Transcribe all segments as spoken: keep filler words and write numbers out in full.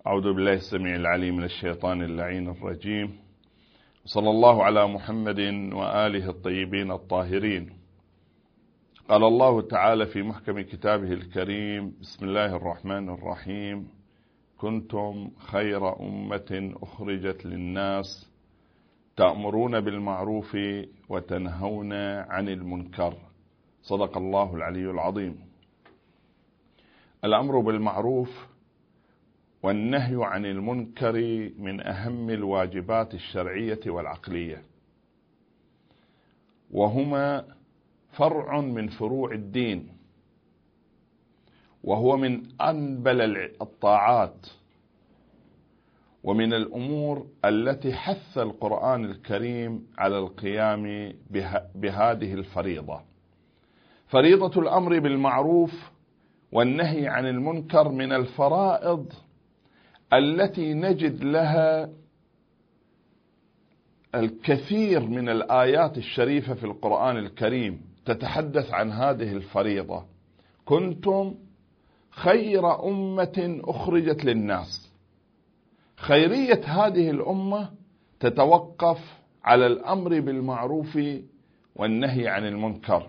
أعوذ بالله السميع العليم من الشيطان اللعين الرجيم. صلى الله على محمد وآله الطيبين الطاهرين. قال الله تعالى في محكم كتابه الكريم: بسم الله الرحمن الرحيم. كنتم خير أمة أخرجت للناس تأمرون بالمعروف وتنهون عن المنكر. صدق الله العلي العظيم. الأمر بالمعروف والنهي عن المنكر من أهم الواجبات الشرعية والعقلية، وهما فرع من فروع الدين، وهو من أنبل الطاعات، ومن الأمور التي حث القرآن الكريم على القيام بهذه الفريضة. فريضة الأمر بالمعروف والنهي عن المنكر من الفرائض التي نجد لها الكثير من الآيات الشريفة في القرآن الكريم تتحدث عن هذه الفريضة. كنتم خير أمة أخرجت للناس. خيرية هذه الأمة تتوقف على الأمر بالمعروف والنهي عن المنكر.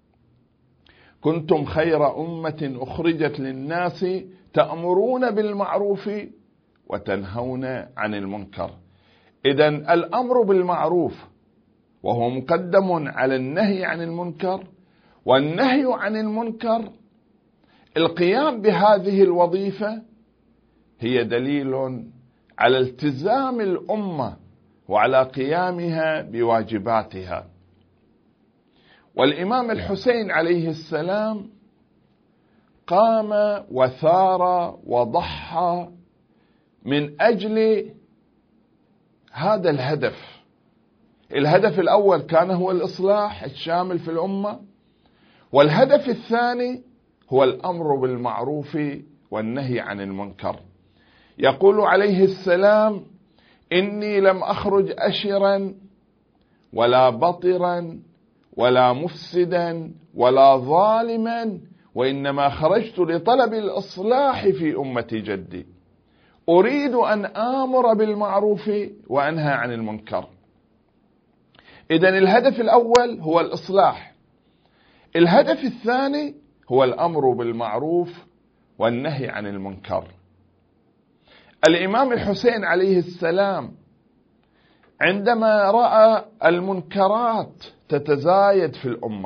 كنتم خير أمة أخرجت للناس تأمرون بالمعروف وتنهون عن المنكر. إذن الأمر بالمعروف وهو مقدم على النهي عن المنكر، والنهي عن المنكر، القيام بهذه الوظيفة هي دليل على التزام الأمة وعلى قيامها بواجباتها. والإمام الحسين عليه السلام قام وثار وضحى من أجل هذا الهدف. الهدف الأول كان هو الإصلاح الشامل في الأمة، والهدف الثاني هو الأمر بالمعروف والنهي عن المنكر. يقول عليه السلام: إني لم أخرج أشرا ولا بطرا ولا مفسدا ولا ظالما، وإنما خرجت لطلب الإصلاح في أمة جدي، أريد أن آمر بالمعروف وأنهى عن المنكر. إذن الهدف الأول هو الإصلاح، الهدف الثاني هو الأمر بالمعروف والنهي عن المنكر. الإمام الحسين عليه السلام عندما رأى المنكرات تتزايد في الأمة،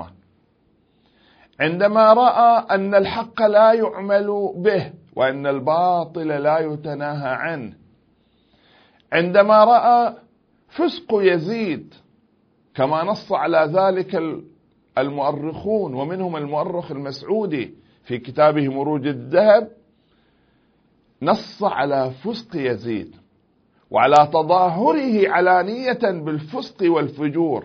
عندما رأى أن الحق لا يعمل به وأن الباطل لا يتناهى عنه، عندما رأى فسق يزيد كما نص على ذلك المؤرخون، ومنهم المؤرخ المسعودي في كتابه مروج الذهب، نص على فسق يزيد وعلى تظاهره علانية بالفسق والفجور،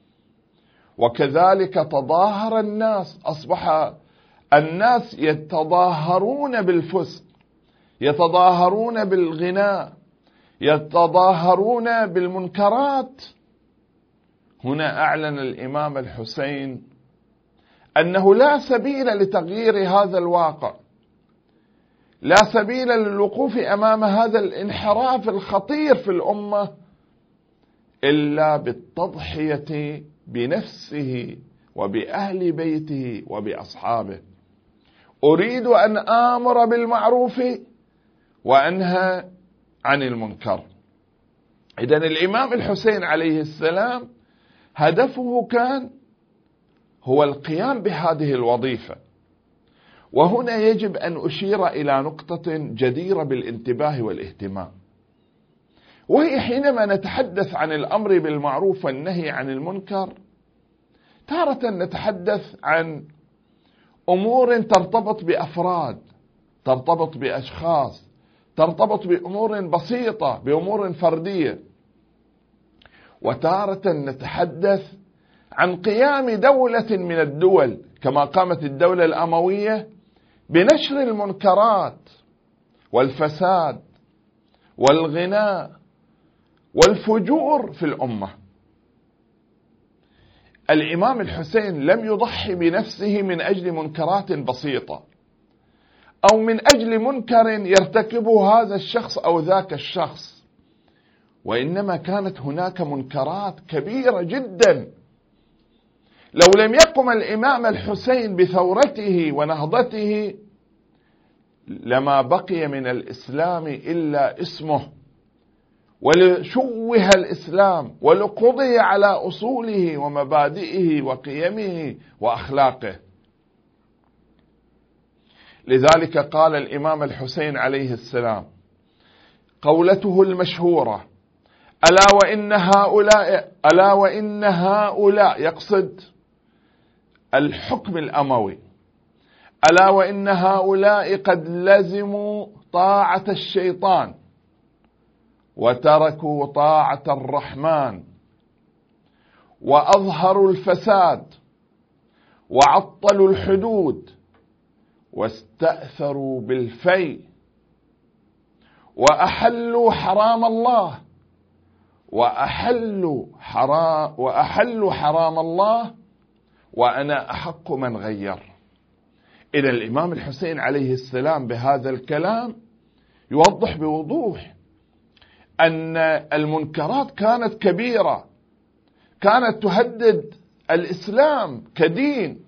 وكذلك تظاهر الناس، أصبح الناس يتظاهرون بالفسق، يتظاهرون بالغناء، يتظاهرون بالمنكرات. هنا أعلن الإمام الحسين أنه لا سبيل لتغيير هذا الواقع، لا سبيل للوقوف أمام هذا الانحراف الخطير في الأمة إلا بالتضحية بنفسه وبأهل بيته وبأصحابه. أريد أن آمر بالمعروف وأنهى عن المنكر. إذن الإمام الحسين عليه السلام هدفه كان هو القيام بهذه الوظيفة. وهنا يجب أن أشير إلى نقطة جديرة بالانتباه والاهتمام، وهي حينما نتحدث عن الأمر بالمعروف والنهي عن المنكر، تارة نتحدث عن أمور ترتبط بأفراد، ترتبط بأشخاص، ترتبط بأمور بسيطة، بأمور فردية، وتارة نتحدث عن قيام دولة من الدول كما قامت الدولة الأموية بنشر المنكرات والفساد والغناء والفجور في الأمة. الإمام الحسين لم يضحي بنفسه من أجل منكرات بسيطة أو من أجل منكر يرتكبه هذا الشخص أو ذاك الشخص، وإنما كانت هناك منكرات كبيرة جدا. لو لم يقم الإمام الحسين بثورته ونهضته لما بقي من الإسلام إلا اسمه، ولشوه الإسلام ولقضي على أصوله ومبادئه وقيمه وأخلاقه. لذلك قال الإمام الحسين عليه السلام قولته المشهورة: ألا وإن هؤلاء ألا وإن هؤلاء يقصد الحكم الأموي، ألا وإن هؤلاء قد لزموا طاعة الشيطان وتركوا طاعة الرحمن، وأظهروا الفساد وعطلوا الحدود واستأثروا بالفي، وأحلوا حرام الله وأحلوا حرام وأحلوا حرام الله وأنا أحق من غير. إذا الإمام الحسين عليه السلام بهذا الكلام يوضح بوضوح أن المنكرات كانت كبيرة، كانت تهدد الإسلام كدين.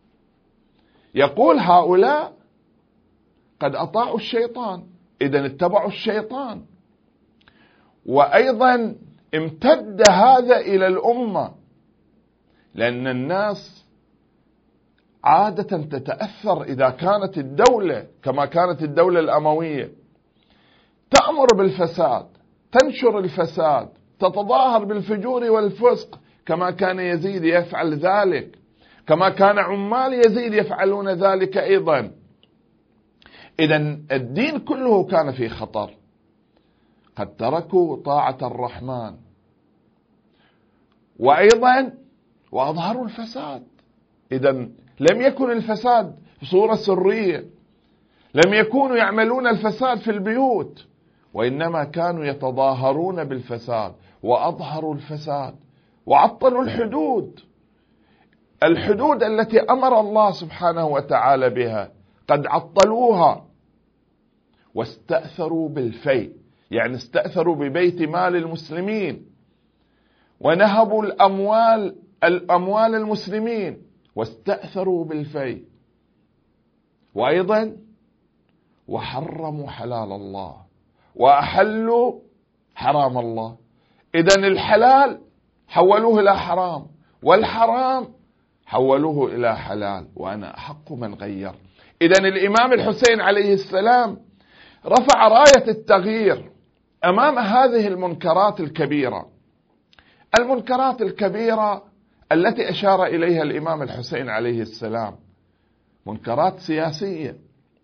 يقول هؤلاء قد أطاعوا الشيطان، إذن اتبعوا الشيطان. وأيضا امتد هذا إلى الأمة، لأن الناس عادة تتأثر إذا كانت الدولة كما كانت الدولة الأموية تأمر بالفساد، تنشر الفساد، تتظاهر بالفجور والفسق، كما كان يزيد يفعل ذلك، كما كان عمال يزيد يفعلون ذلك أيضا. إذن الدين كله كان في خطر. قد تركوا طاعة الرحمن، وأيضا وأظهروا الفساد. إذن لم يكن الفساد بصورة سرية، لم يكونوا يعملون الفساد في البيوت، وإنما كانوا يتظاهرون بالفساد وأظهروا الفساد وعطلوا الحدود، الحدود التي أمر الله سبحانه وتعالى بها قد عطلوها. واستأثروا بالفي، يعني استأثروا ببيت مال المسلمين، ونهبوا الأموال الأموال المسلمين واستأثروا بالفي. وأيضا وحرموا حلال الله وأحلوا حرام الله. إذن الحلال حولوه إلى حرام، والحرام حولوه إلى حلال، وأنا أحق من غير. إذن الإمام الحسين عليه السلام رفع راية التغيير أمام هذه المنكرات الكبيرة. المنكرات الكبيرة التي أشار إليها الإمام الحسين عليه السلام منكرات سياسية،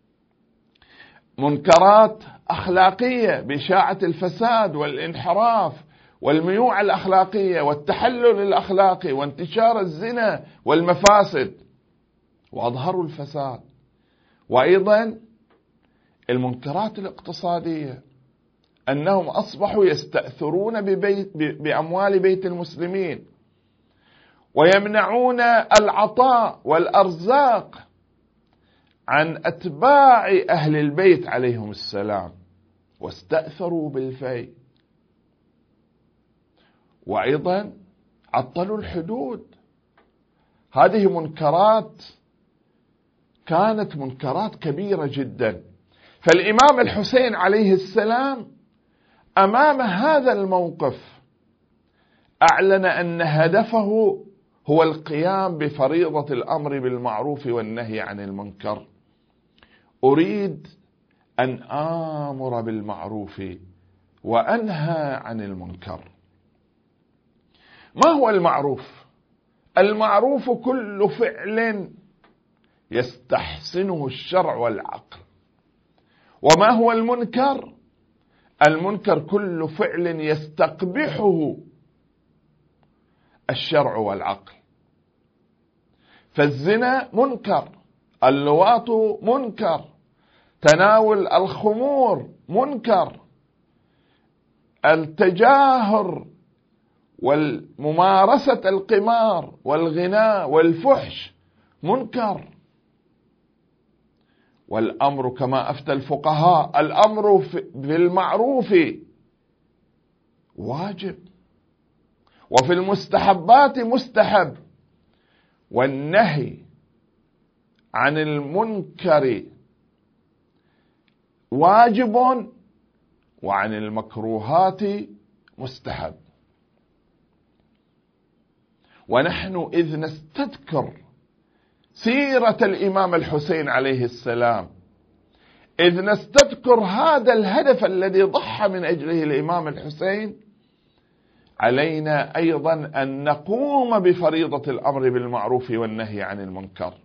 منكرات أخلاقية بإشاعة الفساد والانحراف والميوع الأخلاقية والتحلل الأخلاقي وانتشار الزنا والمفاسد، وأظهروا الفساد. وأيضا المنكرات الاقتصادية، أنهم أصبحوا يستأثرون ببيت بأموال بيت المسلمين، ويمنعون العطاء والأرزاق عن أتباع أهل البيت عليهم السلام، واستأثروا بالفي. وأيضا عطلوا الحدود. هذه منكرات كانت منكرات كبيرة جدا. فالإمام الحسين عليه السلام أمام هذا الموقف أعلن أن هدفه هو القيام بفريضة الأمر بالمعروف والنهي عن المنكر. أريد أن آمر بالمعروف وأنهى عن المنكر. ما هو المعروف؟ المعروف كل فعل يستحسنه الشرع والعقل. وما هو المنكر؟ المنكر كل فعل يستقبحه الشرع والعقل. فالزنا منكر، اللواط منكر، تناول الخمور منكر، التجاهر والممارسة القمار والغناء والفحش منكر. والأمر كما أفتى الفقهاء الأمر في المعروف واجب، وفي المستحبات مستحب، والنهي عن المنكر واجب، وعن المكروهات مستحب. ونحن إذ نستذكر سيرة الإمام الحسين عليه السلام، إذ نستذكر هذا الهدف الذي ضحى من أجله الإمام الحسين، علينا أيضا أن نقوم بفريضة الأمر بالمعروف والنهي عن المنكر.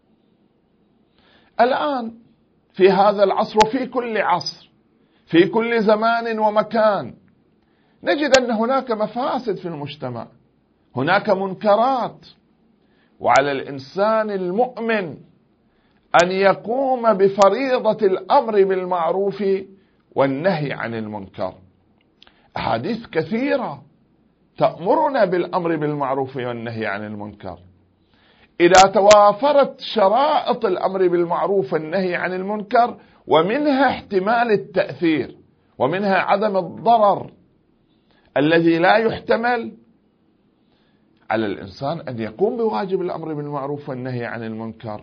الآن في هذا العصر وفي كل عصر في كل زمان ومكان نجد أن هناك مفاسد في المجتمع، هناك منكرات، وعلى الإنسان المؤمن أن يقوم بفريضة الأمر بالمعروف والنهي عن المنكر. أحاديث كثيرة تأمرنا بالأمر بالمعروف والنهي عن المنكر. إذا توافرت شرائط الأمر بالمعروف والنهي عن المنكر، ومنها احتمال التأثير، ومنها عدم الضرر الذي لا يحتمل، على الإنسان أن يقوم بواجب الأمر بالمعروف والنهي عن المنكر.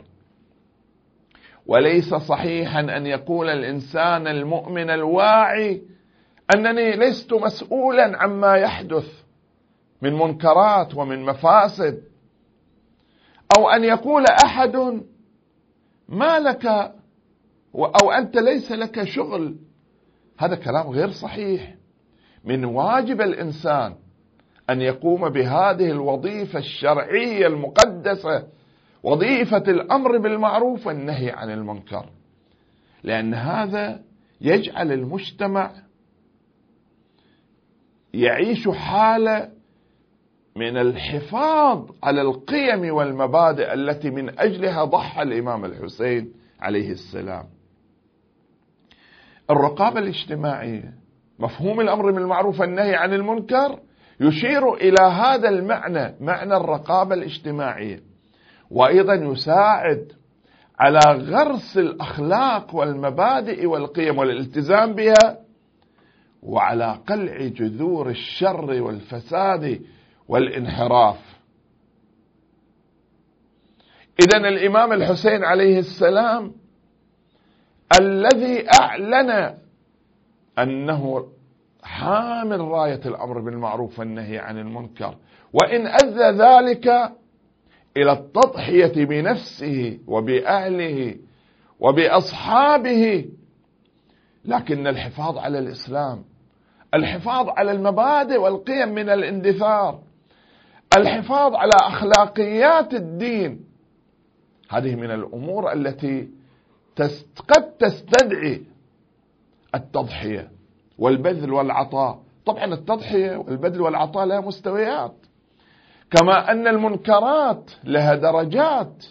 وليس صحيحا أن يقول الإنسان المؤمن الواعي أنني لست مسؤولا عما يحدث من منكرات ومن مفاسد، أو أن يقول أحد ما لك أو أنت ليس لك شغل. هذا كلام غير صحيح. من واجب الإنسان أن يقوم بهذه الوظيفة الشرعية المقدسة، وظيفة الأمر بالمعروف والنهي عن المنكر، لأن هذا يجعل المجتمع يعيش حالة من الحفاظ على القيم والمبادئ التي من أجلها ضحى الإمام الحسين عليه السلام. الرقابة الاجتماعية، مفهوم الأمر بالمعروف والنهي عن المنكر يشير إلى هذا المعنى، معنى الرقابة الاجتماعية، وأيضا يساعد على غرس الأخلاق والمبادئ والقيم والالتزام بها، وعلى قلع جذور الشر والفساد والانحراف. إذن الإمام الحسين عليه السلام الذي أعلن أنه حامل راية الأمر بالمعروف والنهي عن المنكر، وإن أدى ذلك إلى التضحية بنفسه وبأهله وبأصحابه، لكن الحفاظ على الإسلام، الحفاظ على المبادئ والقيم من الاندثار، الحفاظ على أخلاقيات الدين، هذه من الأمور التي قد تستدعي التضحية والبذل والعطاء. طبعا التضحية والبذل والعطاء لها مستويات، كما أن المنكرات لها درجات.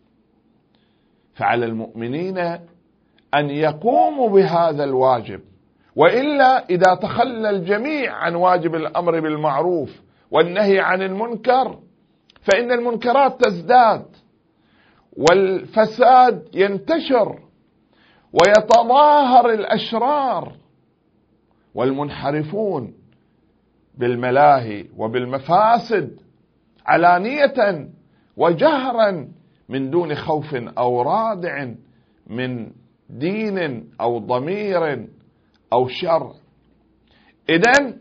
فعلى المؤمنين أن يقوموا بهذا الواجب، وإلا إذا تخلى الجميع عن واجب الأمر بالمعروف والنهي عن المنكر فإن المنكرات تزداد، والفساد ينتشر، ويتظاهر الأشرار والمنحرفون بالملاهي وبالمفاسد علانية وجهرا من دون خوف أو رادع من دين أو ضمير أو شر. إذن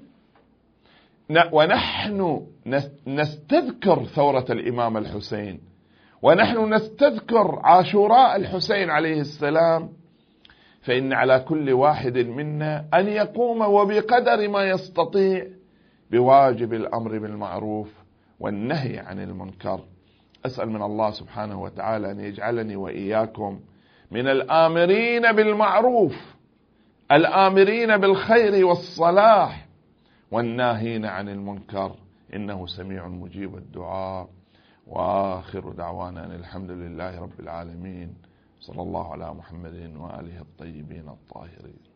ونحن نستذكر ثورة الإمام الحسين، ونحن نستذكر عاشوراء الحسين عليه السلام، فإن على كل واحد منا أن يقوم وبقدر ما يستطيع بواجب الأمر بالمعروف والنهي عن المنكر. أسأل من الله سبحانه وتعالى أن يجعلني وإياكم من الآمرين بالمعروف، الآمرين بالخير والصلاح، والناهين عن المنكر، إنه سميع مجيب الدعاء. وآخر دعوانا أن الحمد لله رب العالمين، صلى الله على محمد وآله الطيبين الطاهرين.